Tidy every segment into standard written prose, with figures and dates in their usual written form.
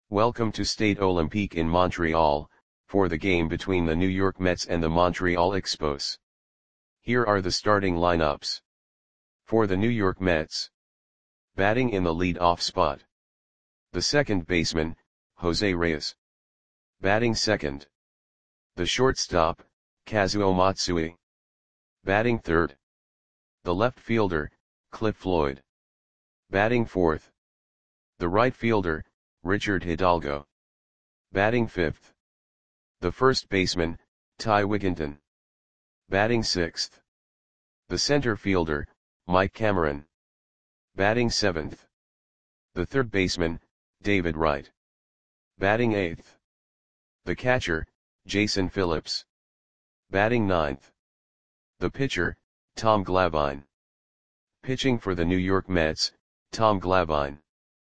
Welcome to Stade Olympique in Montreal, for the game between the New York Mets and the Montreal Expos. Here are the starting lineups. For the New York Mets. Batting in the lead-off spot. The second baseman, Jose Reyes. Batting second. The shortstop, Kazuo Matsui. Batting third. The left fielder, Cliff Floyd. Batting fourth. The right fielder, Richard Hidalgo. Batting fifth. The first baseman, Ty Wigginton. Batting sixth. The center fielder, Mike Cameron. Batting seventh. The third baseman, David Wright. Batting eighth. The catcher, Jason Phillips. Batting ninth. The pitcher, Tom Glavine. Pitching for the New York Mets, Tom Glavine.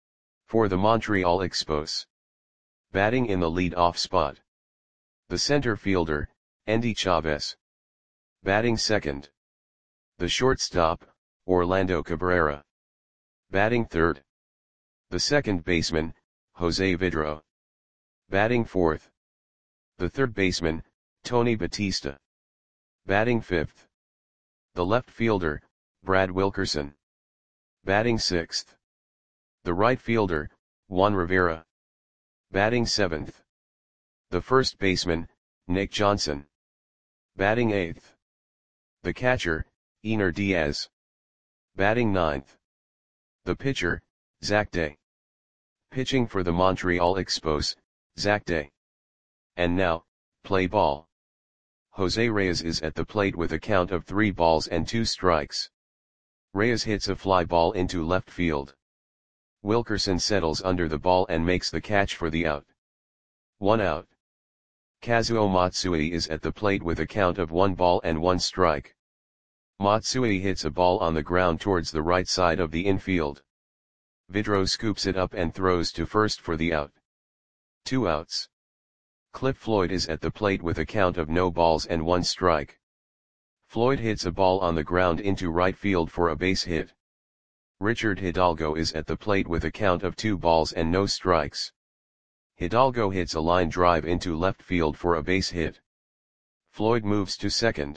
For the Montreal Expos. Batting in the lead-off spot. The center fielder, Endy Chavez. Batting second. The shortstop, Orlando Cabrera. Batting third. The second baseman, Jose Vidro. Batting fourth. The third baseman, Tony Batista. Batting fifth. The left fielder, Brad Wilkerson. Batting sixth. The right fielder, Juan Rivera. Batting seventh. The first baseman, Nick Johnson. Batting eighth. The catcher, Ener Diaz. Batting ninth. The pitcher, Zach Day. Pitching for the Montreal Expos, Zach Day. And now, play ball. Jose Reyes is at the plate with a count of 3 balls and 2 strikes. Reyes hits a fly ball into left field. Wilkerson settles under the ball and makes the catch for the out. 1 out. Kazuo Matsui is at the plate with a count of 1 ball and 1 strike. Matsui hits a ball on the ground towards the right side of the infield. Vidro scoops it up and throws to first for the out. 2 outs. Cliff Floyd is at the plate with a count of no balls and 1 strike. Floyd hits a ball on the ground into right field for a base hit. Richard Hidalgo is at the plate with a count of 2 balls and no strikes. Hidalgo hits a line drive into left field for a base hit. Floyd moves to second.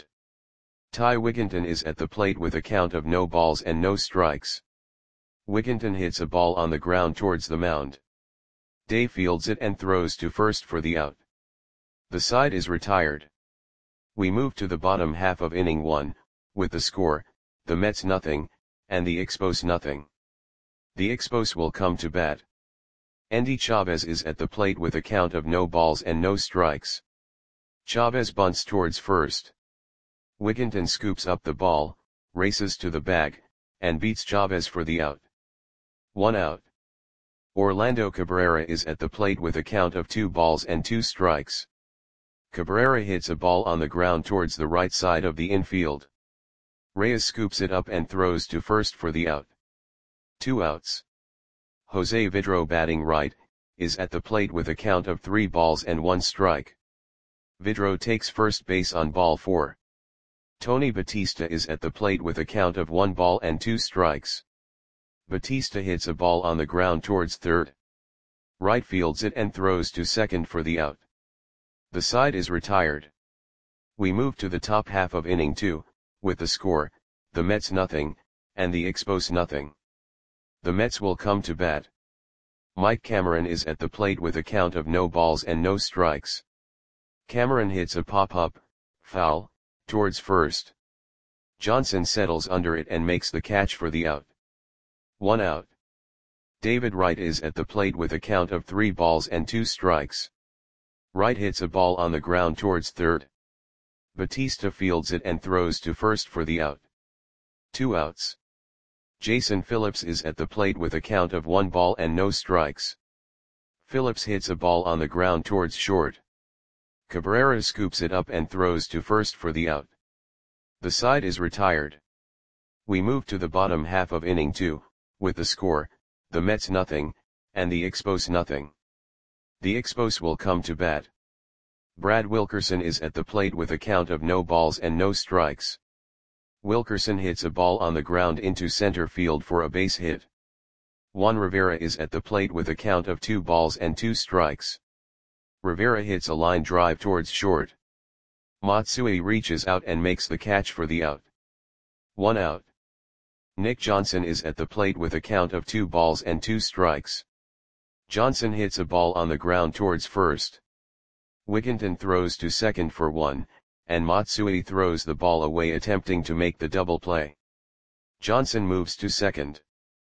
Ty Wigginton is at the plate with a count of no balls and no strikes. Wigginton hits a ball on the ground towards the mound. Day fields it and throws to first for the out. The side is retired. We move to the bottom half of inning 1, with the score, the Mets nothing, and the Expos nothing. The Expos will come to bat. Endy Chavez is at the plate with a count of no balls and no strikes. Chavez bunts towards first. Wigginton scoops up the ball, races to the bag, and beats Chavez for the out. 1 out. Orlando Cabrera is at the plate with a count of 2 balls and 2 strikes. Cabrera hits a ball on the ground towards the right side of the infield. Reyes scoops it up and throws to first for the out. 2 outs. Jose Vidro batting right, is at the plate with a count of 3 balls and 1 strike. Vidro takes first base on ball 4. Tony Batista is at the plate with a count of 1 ball and 2 strikes. Batista hits a ball on the ground towards third. Right fields it and throws to second for the out. The side is retired. We move to the top half of inning 2, with the score, the Mets nothing, and the Expos nothing. The Mets will come to bat. Mike Cameron is at the plate with a count of no balls and no strikes. Cameron hits a pop-up, foul, towards first. Johnson settles under it and makes the catch for the out. 1 out. David Wright is at the plate with a count of 3 balls and 2 strikes. Wright hits a ball on the ground towards third. Batista fields it and throws to first for the out. 2 outs. Jason Phillips is at the plate with a count of 1 ball and no strikes. Phillips hits a ball on the ground towards short. Cabrera scoops it up and throws to first for the out. The side is retired. We move to the bottom half of inning 2, with the score, the Mets nothing, and the Expos nothing. The Expos will come to bat. Brad Wilkerson is at the plate with a count of no balls and no strikes. Wilkerson hits a ball on the ground into center field for a base hit. Juan Rivera is at the plate with a count of 2 balls and 2 strikes. Rivera hits a line drive towards short. Matsui reaches out and makes the catch for the out. 1 out. Nick Johnson is at the plate with a count of 2 balls and 2 strikes. Johnson hits a ball on the ground towards first. Wigginton throws to second for 1, and Matsui throws the ball away attempting to make the double play. Johnson moves to second.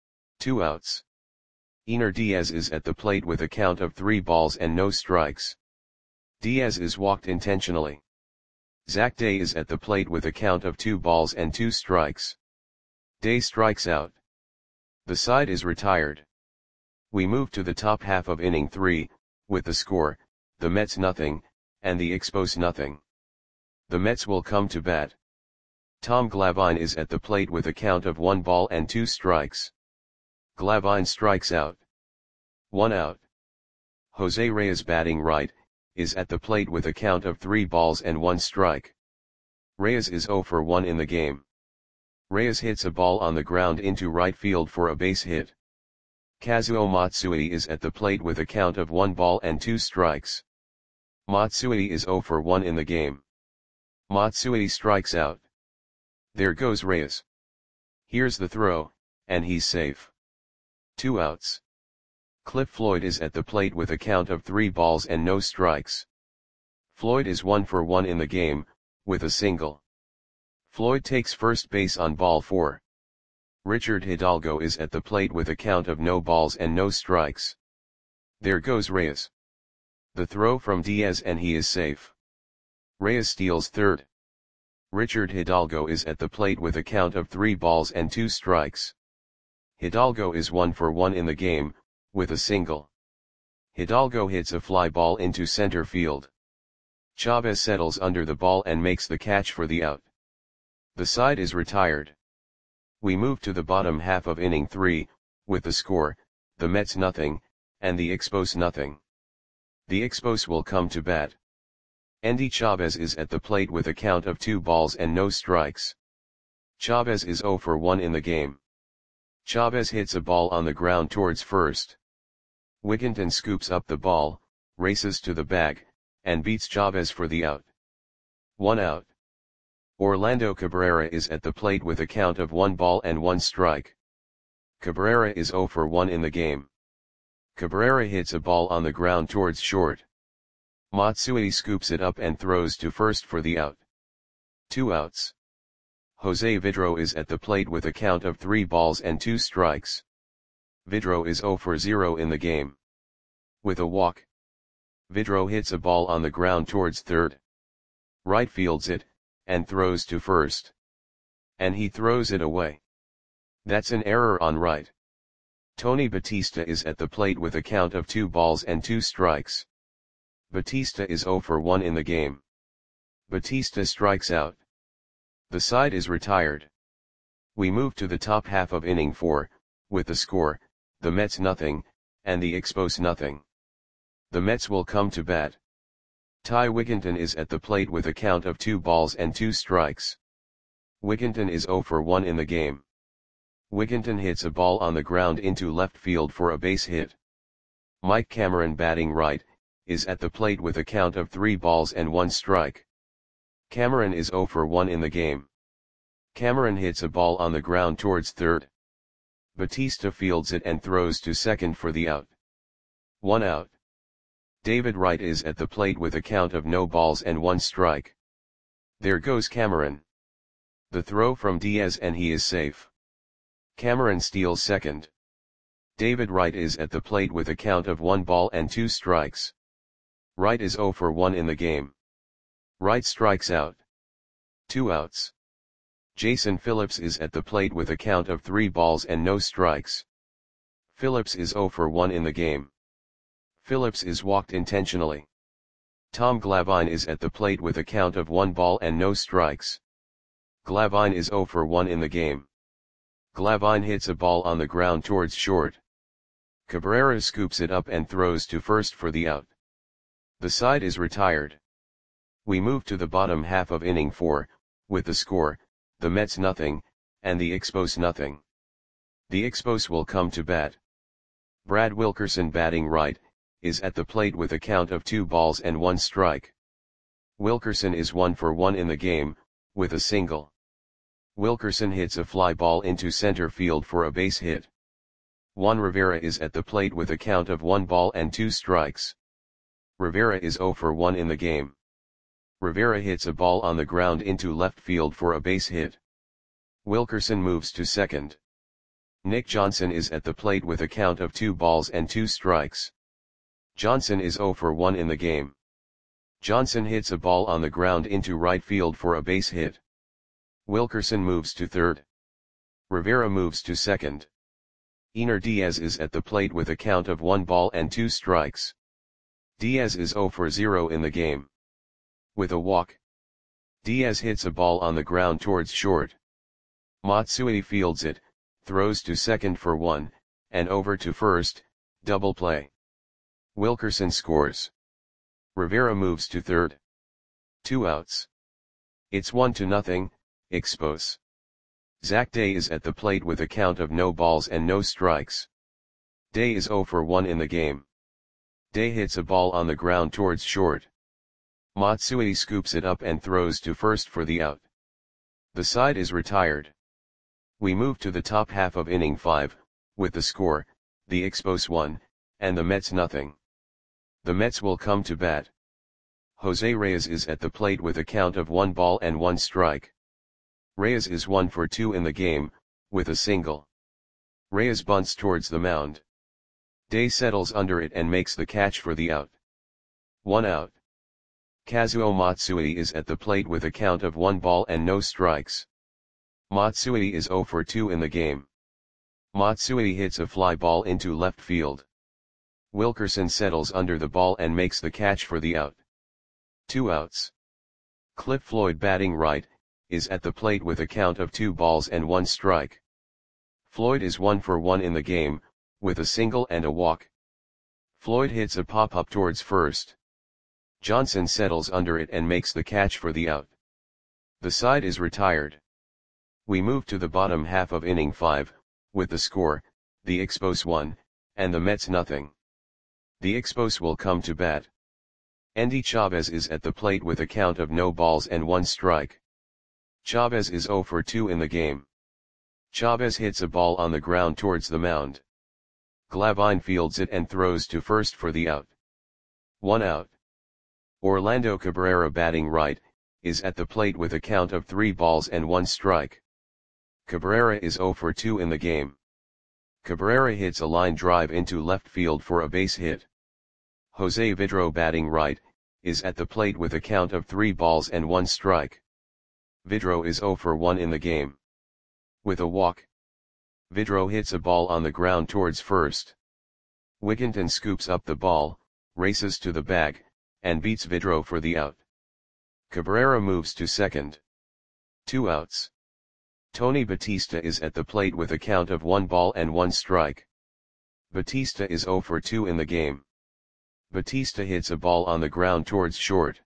2 outs. Ener Diaz is at the plate with a count of 3 balls and no strikes. Diaz is walked intentionally. Zach Day is at the plate with a count of 2 balls and 2 strikes. Day strikes out. The side is retired. We move to the top half of inning 3, with the score, the Mets nothing, and the Expos nothing. The Mets will come to bat. Tom Glavine is at the plate with a count of 1 ball and 2 strikes. Glavine strikes out. 1 out. Jose Reyes batting right, is at the plate with a count of 3 balls and 1 strike. Reyes is 0 for 1 in the game. Reyes hits a ball on the ground into right field for a base hit. Kazuo Matsui is at the plate with a count of 1 ball and 2 strikes. Matsui is 0 for 1 in the game. Matsui strikes out. There goes Reyes. Here's the throw, and he's safe. 2 outs. Cliff Floyd is at the plate with a count of 3 balls and no strikes. Floyd is 1 for 1 in the game, with a single. Floyd takes first base on ball 4. Richard Hidalgo is at the plate with a count of no balls and no strikes. There goes Reyes. The throw from Diaz and he is safe. Reyes steals third. Richard Hidalgo is at the plate with a count of 3 balls and 2 strikes. Hidalgo is 1 for 1 in the game, with a single. Hidalgo hits a fly ball into center field. Chavez settles under the ball and makes the catch for the out. The side is retired. We move to the bottom half of inning 3, with the score, the Mets nothing, and the Expos nothing. The Expos will come to bat. Endy Chavez is at the plate with a count of 2 balls and no strikes. Chavez is 0 for 1 in the game. Chavez hits a ball on the ground towards first. Wigginton scoops up the ball, races to the bag, and beats Chavez for the out. 1 out. Orlando Cabrera is at the plate with a count of 1 ball and 1 strike. Cabrera is 0 for 1 in the game. Cabrera hits a ball on the ground towards short. Matsui scoops it up and throws to first for the out. 2 outs. Jose Vidro is at the plate with a count of 3 balls and 2 strikes. Vidro is 0 for 0 in the game. With a walk. Vidro hits a ball on the ground towards third. Right fields it, and throws to first. And he throws it away. That's an error on right. Tony Batista is at the plate with a count of 2 balls and 2 strikes. Batista is 0 for 1 in the game. Batista strikes out. The side is retired. We move to the top half of inning 4, with the score, the Mets nothing, and the Expos nothing. The Mets will come to bat. Ty Wigginton is at the plate with a count of 2 balls and 2 strikes. Wigginton is 0 for 1 in the game. Wigginton hits a ball on the ground into left field for a base hit. Mike Cameron batting right, is at the plate with a count of 3 balls and 1 strike. Cameron is 0 for 1 in the game. Cameron hits a ball on the ground towards third. Batista fields it and throws to second for the out. 1 out. David Wright is at the plate with a count of no balls and 1 strike. There goes Cameron. The throw from Diaz and he is safe. Cameron steals second. David Wright is at the plate with a count of 1 ball and 2 strikes. Wright is 0 for 1 in the game. Wright strikes out. 2 outs. Jason Phillips is at the plate with a count of 3 balls and no strikes. Phillips is 0 for 1 in the game. Phillips is walked intentionally. Tom Glavine is at the plate with a count of 1 ball and no strikes. Glavine is 0 for 1 in the game. Glavine hits a ball on the ground towards short. Cabrera scoops it up and throws to first for the out. The side is retired. We move to the bottom half of inning 4, with the score, the Mets nothing, and the Expos nothing. The Expos will come to bat. Brad Wilkerson batting right, is at the plate with a count of 2 balls and 1 strike. Wilkerson is 1 for 1 in the game, with a single. Wilkerson hits a fly ball into center field for a base hit. Juan Rivera is at the plate with a count of 1 ball and 2 strikes. Rivera is 0 for 1 in the game. Rivera hits a ball on the ground into left field for a base hit. Wilkerson moves to second. Nick Johnson is at the plate with a count of 2 balls and 2 strikes. Johnson is 0 for 1 in the game. Johnson hits a ball on the ground into right field for a base hit. Wilkerson moves to third. Rivera moves to second. Ener Diaz is at the plate with a count of 1 ball and 2 strikes. Diaz is 0 for 0 in the game. With a walk, Diaz hits a ball on the ground towards short. Matsui fields it, throws to second for 1, and over to first, double play. Wilkerson scores. Rivera moves to third. 2 outs. It's 1-0, Expos. Zach Day is at the plate with a count of no balls and no strikes. Day is 0 for 1 in the game. Day hits a ball on the ground towards short. Matsui scoops it up and throws to first for the out. The side is retired. We move to the top half of inning 5, with the score, the Expos 1, and the Mets nothing. The Mets will come to bat. Jose Reyes is at the plate with a count of 1 ball and 1 strike. Reyes is 1 for 2 in the game, with a single. Reyes bunts towards the mound. Day settles under it and makes the catch for the out. 1 out. Kazuo Matsui is at the plate with a count of 1 ball and no strikes. Matsui is 0 for 2 in the game. Matsui hits a fly ball into left field. Wilkerson settles under the ball and makes the catch for the out. 2 outs. Cliff Floyd batting right, is at the plate with a count of 2 balls and 1 strike. Floyd is 1 for 1 in the game, with a single and a walk. Floyd hits a pop-up towards first. Johnson settles under it and makes the catch for the out. The side is retired. We move to the bottom half of inning 5, with the score, the Expos 1, and the Mets nothing. The Expos will come to bat. Endy Chavez is at the plate with a count of no balls and 1 strike. Chavez is 0 for 2 in the game. Chavez hits a ball on the ground towards the mound. Glavine fields it and throws to first for the out. 1 out. Orlando Cabrera batting right, is at the plate with a count of 3 balls and 1 strike. Cabrera is 0 for 2 in the game. Cabrera hits a line drive into left field for a base hit. Jose Vidro batting right, is at the plate with a count of 3 balls and 1 strike. Vidro is 0 for 1 in the game. With a walk, Vidro hits a ball on the ground towards first. Wigginton scoops up the ball, races to the bag, and beats Vidro for the out. Cabrera moves to second. 2 outs. Tony Batista is at the plate with a count of 1 ball and 1 strike. Batista is 0 for 2 in the game. Batista hits a ball on the ground towards short.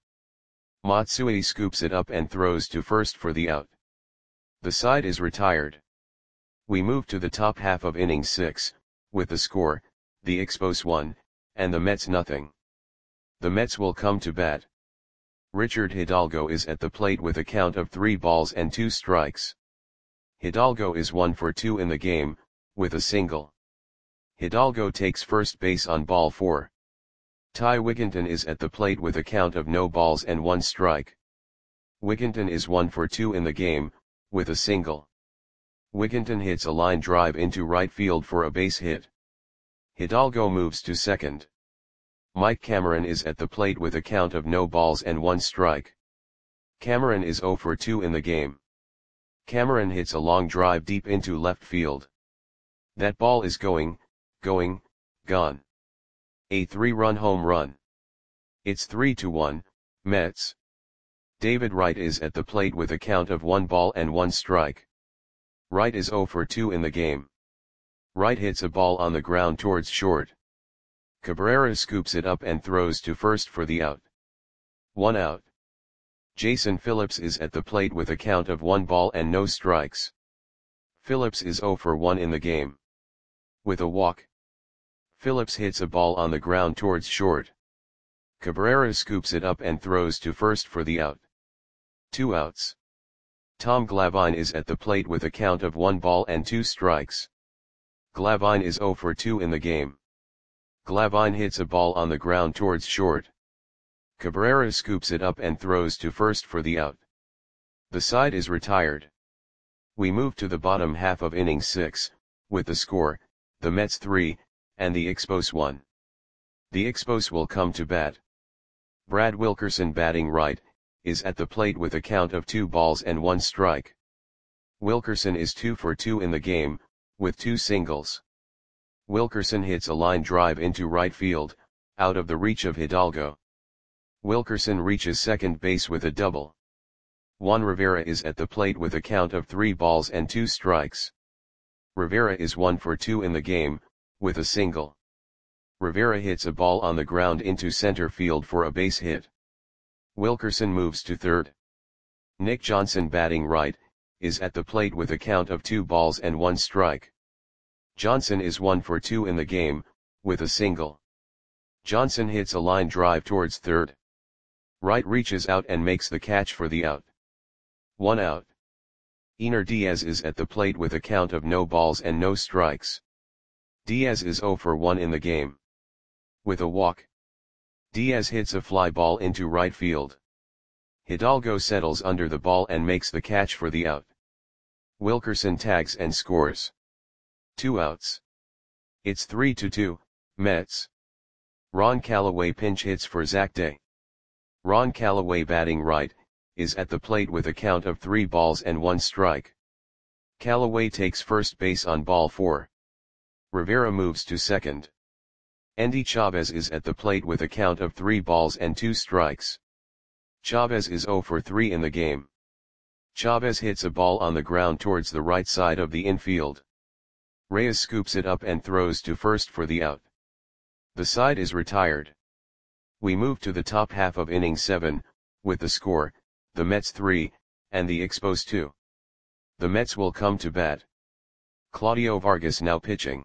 Matsui scoops it up and throws to first for the out. The side is retired. We move to the top half of inning 6, with the score, the Expos 1, and the Mets nothing. The Mets will come to bat. Richard Hidalgo is at the plate with a count of 3 balls and 2 strikes. Hidalgo is 1 for 2 in the game, with a single. Hidalgo takes first base on ball 4. Ty Wigginton is at the plate with a count of no balls and 1 strike. Wigginton is 1 for 2 in the game, with a single. Wigginton hits a line drive into right field for a base hit. Hidalgo moves to second. Mike Cameron is at the plate with a count of no balls and 1 strike. Cameron is 0 for 2 in the game. Cameron hits a long drive deep into left field. That ball is gone. A 3-run home run. It's 3-1, Mets. David Wright is at the plate with a count of 1 ball and 1 strike. Wright is 0 for 2 in the game. Wright hits a ball on the ground towards short. Cabrera scoops it up and throws to first for the out. 1 out. Jason Phillips is at the plate with a count of 1 ball and no strikes. Phillips is 0 for 1 in the game. With a walk, Phillips hits a ball on the ground towards short. Cabrera scoops it up and throws to first for the out. 2 outs. Tom Glavine is at the plate with a count of 1 ball and 2 strikes. Glavine is 0 for 2 in the game. Glavine hits a ball on the ground towards short. Cabrera scoops it up and throws to first for the out. The side is retired. We move to the bottom half of inning 6, with the score, the Mets 3, and the Expos 1. The Expos will come to bat. Brad Wilkerson, batting right, is at the plate with a count of 2 balls and 1 strike. Wilkerson is 2 for 2 in the game, with 2 singles. Wilkerson hits a line drive into right field, out of the reach of Hidalgo. Wilkerson reaches second base with a double. Juan Rivera is at the plate with a count of 3 balls and 2 strikes. Rivera is 1 for 2 in the game, with a single. Rivera hits a ball on the ground into center field for a base hit. Wilkerson moves to third. Nick Johnson, batting right, is at the plate with a count of 2 balls and 1 strike. Johnson is 1 for 2 in the game, with a single. Johnson hits a line drive towards third. Wright reaches out and makes the catch for the out. 1 out. Ener Diaz is at the plate with a count of no balls and no strikes. Diaz is 0 for 1 in the game. With a walk, Diaz hits a fly ball into right field. Hidalgo settles under the ball and makes the catch for the out. Wilkerson tags and scores. 2 outs. It's 3-2, Mets. Ron Callaway pinch hits for Zach Day. Ron Callaway, batting right, is at the plate with a count of 3 balls and 1 strike. Callaway takes first base on ball 4. Rivera moves to second. Endy Chavez is at the plate with a count of 3 balls and 2 strikes. Chavez is 0 for 3 in the game. Chavez hits a ball on the ground towards the right side of the infield. Reyes scoops it up and throws to first for the out. The side is retired. We move to the top half of inning 7, with the score, the Mets 3, and the Expos 2. The Mets will come to bat. Claudio Vargas now pitching.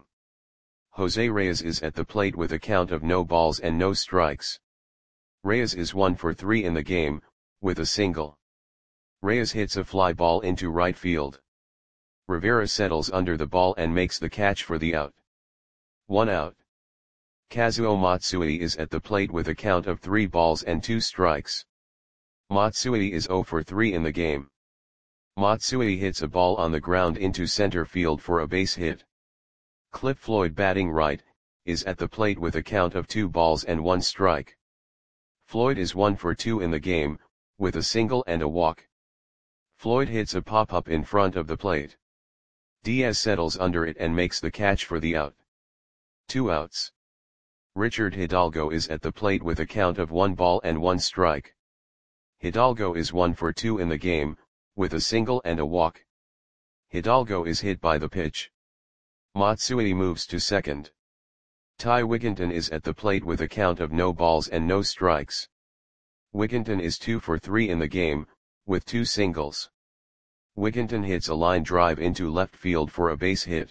Jose Reyes is at the plate with a count of no balls and no strikes. Reyes is 1 for 3 in the game, with a single. Reyes hits a fly ball into right field. Rivera settles under the ball and makes the catch for the out. 1 out. Kazuo Matsui is at the plate with a count of 3 balls and 2 strikes. Matsui is 0 for 3 in the game. Matsui hits a ball on the ground into center field for a base hit. Cliff Floyd, batting right, is at the plate with a count of 2 balls and 1 strike. Floyd is 1 for 2 in the game, with a single and a walk. Floyd hits a pop-up in front of the plate. Diaz settles under it and makes the catch for the out. 2 outs. Richard Hidalgo is at the plate with a count of 1 ball and 1 strike. Hidalgo is 1 for 2 in the game, with a single and a walk. Hidalgo is hit by the pitch. Matsui moves to second. Ty Wigginton is at the plate with a count of no balls and no strikes. Wigginton is 2 for 3 in the game, with 2 singles. Wigginton hits a line drive into left field for a base hit.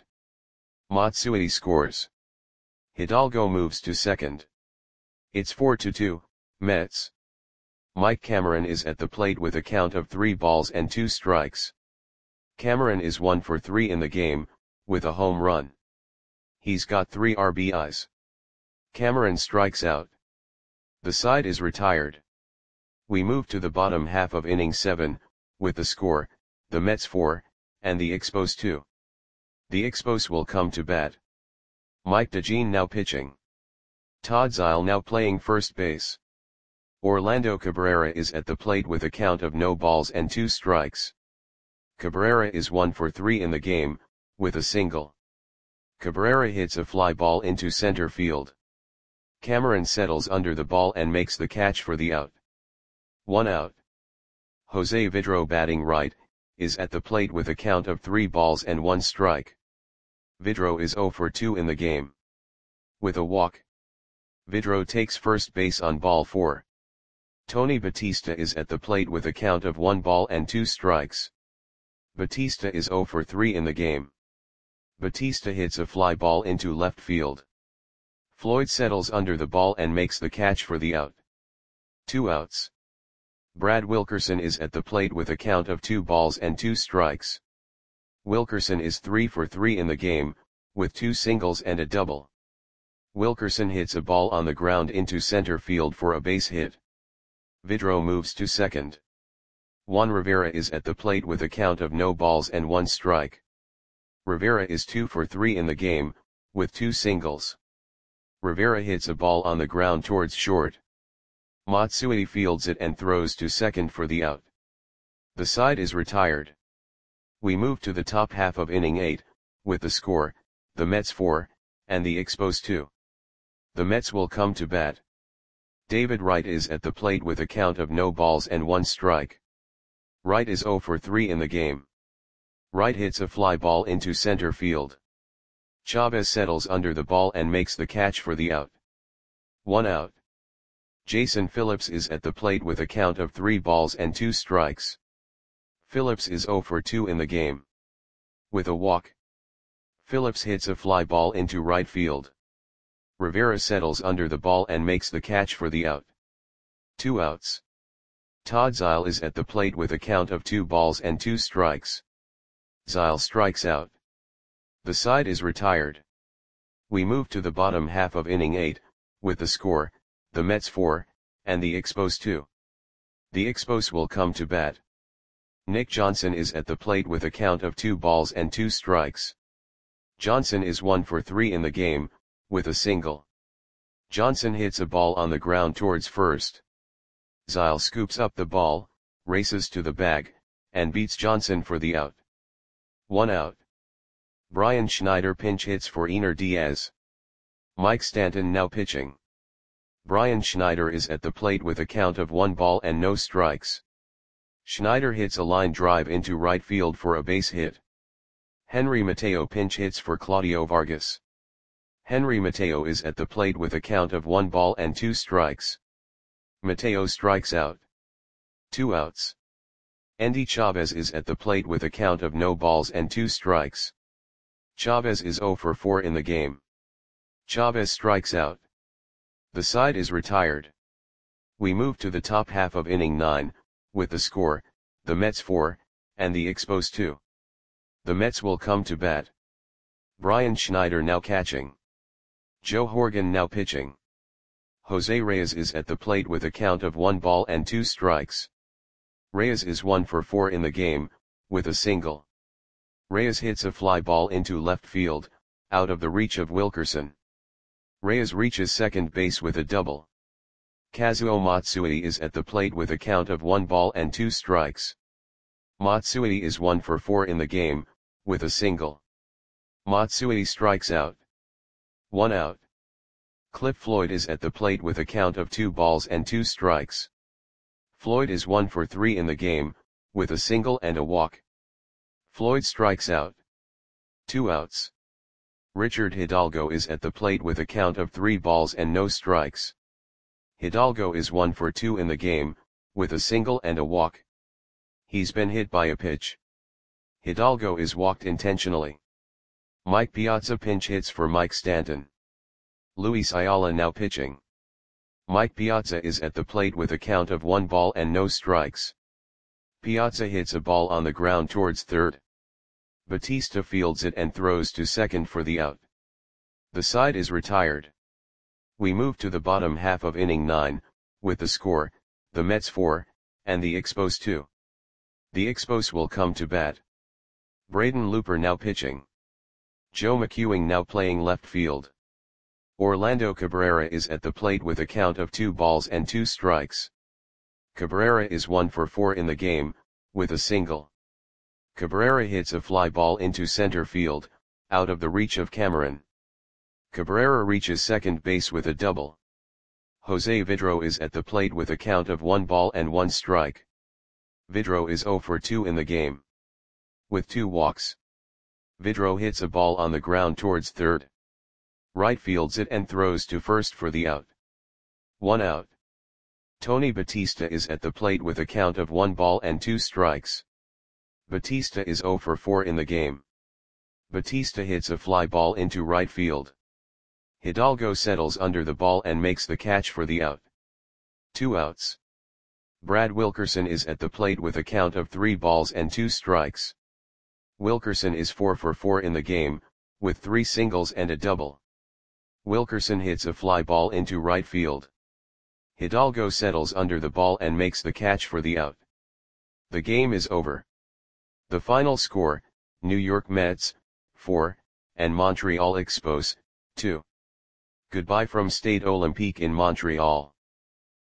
Matsui scores. Hidalgo moves to second. It's 4-2, Mets. Mike Cameron is at the plate with a count of 3 balls and 2 strikes. Cameron is 1 for 3 in the game, with a home run. He's got 3 RBIs. Cameron strikes out. The side is retired. We move to the bottom half of inning 7, with the score, the Mets 4, and the Expos 2. The Expos will come to bat. Mike DeJean now pitching. Todd Zeile now playing first base. Orlando Cabrera is at the plate with a count of no balls and 2 strikes. Cabrera is 1 for 3 in the game, with a single. Cabrera hits a fly ball into center field. Cameron settles under the ball and makes the catch for the out. 1 out. Jose Vidro, batting right, is at the plate with a count of 3 balls and 1 strike. Vidro is 0 for 2 in the game. With a walk, Vidro takes first base on ball 4. Tony Batista is at the plate with a count of 1 ball and 2 strikes. Batista is 0 for 3 in the game. Batista hits a fly ball into left field. Floyd settles under the ball and makes the catch for the out. 2 outs. Brad Wilkerson is at the plate with a count of 2 balls and 2 strikes. Wilkerson is 3 for 3 in the game, with 2 singles and a double. Wilkerson hits a ball on the ground into center field for a base hit. Vidro moves to second. Juan Rivera is at the plate with a count of no balls and 1 strike. Rivera is 2 for 3 in the game, with 2 singles. Rivera hits a ball on the ground towards short. Matsui fields it and throws to second for the out. The side is retired. We move to the top half of inning 8, with the score, the Mets 4, and the Expos 2. The Mets will come to bat. David Wright is at the plate with a count of no balls and 1 strike. Wright is 0 for 3 in the game. Wright hits a fly ball into center field. Chavez settles under the ball and makes the catch for the out. 1 out. Jason Phillips is at the plate with a count of 3 balls and 2 strikes. Phillips is 0 for 2 in the game. With a walk, Phillips hits a fly ball into right field. Rivera settles under the ball and makes the catch for the out. 2 outs. Todd Zeile is at the plate with a count of 2 balls and 2 strikes. Zeile strikes out. The side is retired. We move to the bottom half of inning 8, with the score, the Mets 4, and the Expos 2. The Expos will come to bat. Nick Johnson is at the plate with a count of 2 balls and 2 strikes. Johnson is 1 for 3 in the game, with a single. Johnson hits a ball on the ground towards first. Zeile scoops up the ball, races to the bag, and beats Johnson for the out. 1 out. Brian Schneider pinch hits for Ener Diaz. Mike Stanton now pitching. Brian Schneider is at the plate with a count of 1 ball and no strikes. Schneider hits a line drive into right field for a base hit. Henry Mateo pinch hits for Claudio Vargas. Henry Mateo is at the plate with a count of 1 ball and 2 strikes. Mateo strikes out. 2 outs. Endy Chavez is at the plate with a count of no balls and 2 strikes. Chavez is 0 for 4 in the game. Chavez strikes out. The side is retired. We move to the top half of inning 9, with the score, the Mets 4, and the Expos 2. The Mets will come to bat. Brian Schneider now catching. Joe Horgan now pitching. Jose Reyes is at the plate with a count of 1 ball and 2 strikes. Reyes is 1 for 4 in the game, with a single. Reyes hits a fly ball into left field, out of the reach of Wilkerson. Reyes reaches second base with a double. Kazuo Matsui is at the plate with a count of 1 ball and 2 strikes. Matsui is 1 for 4 in the game, with a single. Matsui strikes out. 1 out. Cliff Floyd is at the plate with a count of 2 balls and 2 strikes. Floyd is 1 for 3 in the game, with a single and a walk. Floyd strikes out. 2 outs. Richard Hidalgo is at the plate with a count of 3 balls and no strikes. Hidalgo is 1 for 2 in the game, with a single and a walk. He's been hit by a pitch. Hidalgo is walked intentionally. Mike Piazza pinch hits for Mike Stanton. Luis Ayala now pitching. Mike Piazza is at the plate with a count of 1 ball and no strikes. Piazza hits a ball on the ground towards third. Batista fields it and throws to second for the out. The side is retired. We move to the bottom half of inning 9, with the score, the Mets 4, and the Expos 2. The Expos will come to bat. Braden Looper now pitching. Joe McEwing now playing left field. Orlando Cabrera is at the plate with a count of 2 balls and 2 strikes. Cabrera is 1 for 4 in the game, with a single. Cabrera hits a fly ball into center field, out of the reach of Cameron. Cabrera reaches second base with a double. Jose Vidro is at the plate with a count of 1 ball and 1 strike. Vidro is 0 for 2 in the game. With 2 walks. Vidro hits a ball on the ground towards third. Right fields it and throws to first for the out. 1 out. Tony Batista is at the plate with a count of 1 ball and 2 strikes. Batista is 0 for 4 in the game. Batista hits a fly ball into right field. Hidalgo settles under the ball and makes the catch for the out. 2 outs. Brad Wilkerson is at the plate with a count of 3 balls and 2 strikes. Wilkerson is 4 for 4 in the game, with 3 singles and a double. Wilkerson hits a fly ball into right field. Hidalgo settles under the ball and makes the catch for the out. The game is over. The final score, New York Mets, 4, and Montreal Expos, 2. Goodbye from Stade Olympique in Montreal.